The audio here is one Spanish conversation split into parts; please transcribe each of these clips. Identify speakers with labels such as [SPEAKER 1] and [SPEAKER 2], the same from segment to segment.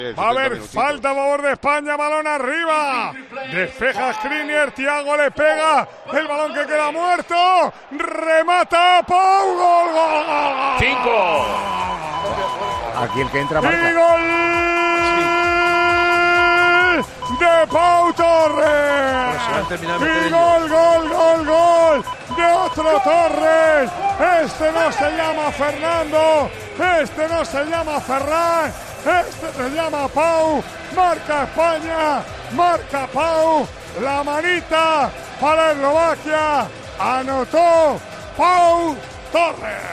[SPEAKER 1] Va a haber falta a favor de España, balón arriba. Despeja Skriniar, Thiago le pega. El balón que queda muerto. Remata Pau. Gol, gol, gol.
[SPEAKER 2] 5.
[SPEAKER 3] Aquí el que entra marca.
[SPEAKER 1] Y gol de Pau Torres. Y gol de otro Torres. Este no se llama Fernando. Este no se llama Ferran. Este se llama Pau. Marca España. Marca Pau. La manita para Eslovaquia. Anotó Pau Torres.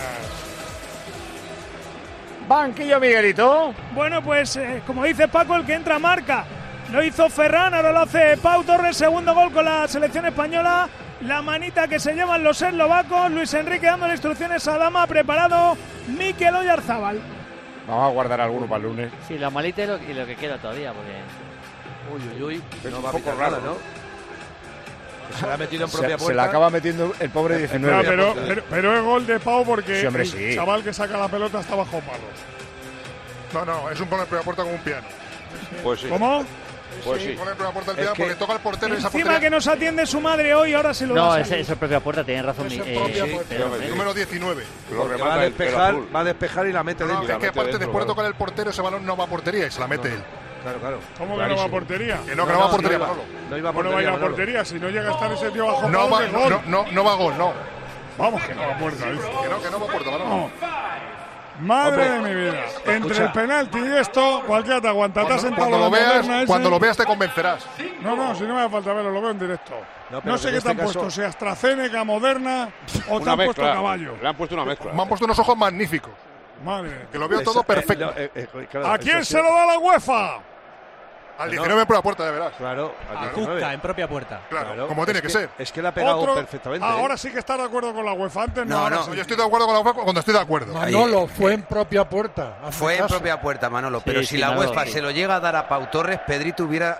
[SPEAKER 3] Banquillo, Miguelito.
[SPEAKER 4] Bueno, pues como dice Paco, el que entra marca. Lo hizo Ferran, ahora lo hace Pau Torres. Segundo gol con la selección española. La manita que se llevan los eslovacos. Luis Enrique dando instrucciones a Dama. Preparado Mikel Oyarzábal.
[SPEAKER 3] Vamos a guardar alguno para el lunes.
[SPEAKER 5] Sí, la malita y lo que queda todavía, porque...
[SPEAKER 2] Uy.
[SPEAKER 3] Es
[SPEAKER 2] No
[SPEAKER 3] un
[SPEAKER 2] va a
[SPEAKER 3] poco
[SPEAKER 2] pitar
[SPEAKER 3] raro,
[SPEAKER 2] nada, ¿no? Se la ha metido en propia puerta.
[SPEAKER 3] Se la acaba metiendo el pobre 19.
[SPEAKER 1] Pero es gol de Pau porque
[SPEAKER 3] sí, hombre,
[SPEAKER 1] el
[SPEAKER 3] sí.
[SPEAKER 1] chaval que saca la pelota está bajo palos. No, es un gol en primera puerta como un piano.
[SPEAKER 2] Pues sí.
[SPEAKER 1] ¿Cómo?
[SPEAKER 2] Pues sí.
[SPEAKER 1] Un gol en primera puerta del piano porque toca el portero y esa
[SPEAKER 4] Encima
[SPEAKER 1] portería.
[SPEAKER 4] que nos atiende su madre hoy, ahora se lo da.
[SPEAKER 5] No, esa es propia puerta, tiene razón.
[SPEAKER 1] Número 19.
[SPEAKER 2] Porque va a despejar y la mete dentro.
[SPEAKER 1] Es que aparte después de tocar el portero, ese balón no va a portería y se la mete él.
[SPEAKER 2] Claro.
[SPEAKER 1] ¿Cómo que no va a portería? Que no va a portería, Manolo.
[SPEAKER 2] No iba a
[SPEAKER 1] ¿Cómo no va a ir a portería? Si no llega a estar ese tío bajo
[SPEAKER 6] No
[SPEAKER 1] palos,
[SPEAKER 6] va a gol, no.
[SPEAKER 1] Vamos, que no va a puerta. Dice.
[SPEAKER 6] Que no va a puerta, Manolo.
[SPEAKER 1] Madre de mi vida. Entre el penalti y esto, cualquiera te aguanta.
[SPEAKER 6] Cuando lo veas te convencerás.
[SPEAKER 1] No, si no me hace falta verlo, lo veo en directo. No sé qué te han puesto, si AstraZeneca, Moderna o te han puesto caballo.
[SPEAKER 2] Le han puesto una mezcla.
[SPEAKER 6] Me han puesto unos ojos magníficos.
[SPEAKER 1] Madre.
[SPEAKER 6] Que lo veo todo perfecto.
[SPEAKER 1] ¿A quién se lo da la UEFA?
[SPEAKER 6] Al 19 por la puerta, de veras.
[SPEAKER 2] Claro,
[SPEAKER 7] a Kuka en propia puerta.
[SPEAKER 6] Claro, como tiene que ser.
[SPEAKER 2] Es que la ha pegado perfectamente.
[SPEAKER 1] Ahora sí que está de acuerdo con la UEFA. Antes
[SPEAKER 6] no. Yo estoy de acuerdo con la UEFA cuando estoy de acuerdo.
[SPEAKER 8] Manolo, fue en propia puerta.
[SPEAKER 9] Fue en propia puerta, Manolo. Pero si la UEFA se lo llega a dar a Pau Torres, Pedrito hubiera...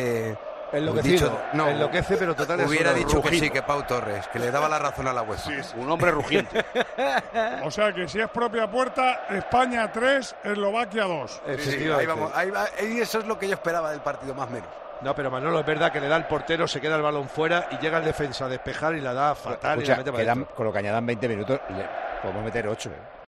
[SPEAKER 2] enloquece, pero total.
[SPEAKER 9] Hubiera dicho que sí, que Pau Torres, que le daba la razón a la UEFA.
[SPEAKER 2] Sí. Un hombre rugiente.
[SPEAKER 1] O sea que si es propia puerta, España 3, Eslovaquia 2.
[SPEAKER 9] Ahí vamos. Y eso es lo que yo esperaba del partido, más o menos.
[SPEAKER 2] No, pero Manolo, es verdad que le da el portero, se queda el balón fuera y llega el defensa a despejar y la da fatal.
[SPEAKER 3] Escucha,
[SPEAKER 2] y la mete para
[SPEAKER 3] con lo que añadan 20 minutos, le podemos meter 8.